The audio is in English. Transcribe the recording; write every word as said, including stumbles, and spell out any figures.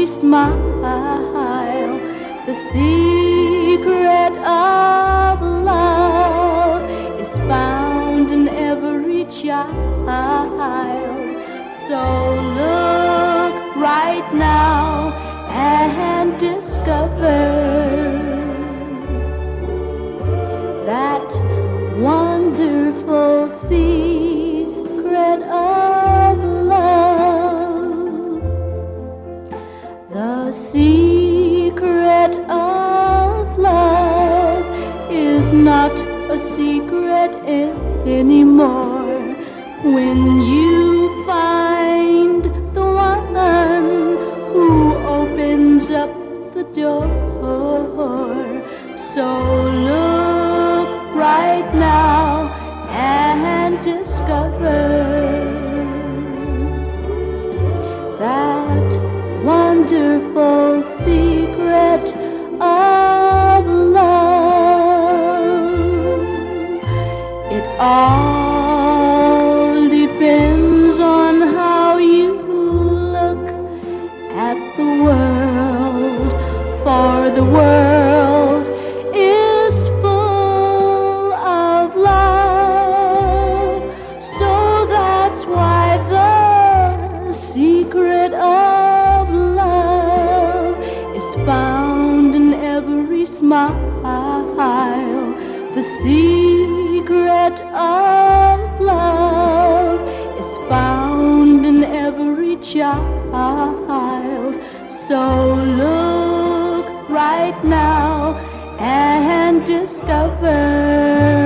every smile. The secret of love is found in every child. So look right now and discover that wonderful secret of love. The secret of love is not a secret anymore. When you find the one who opens up the door, so look right now and discover that wonderful secret of love. It all depends on how you look at the world, for the world is full of love. So that's why the secret of love is found in every smile. The secret of love is found in every child. So look right now and discover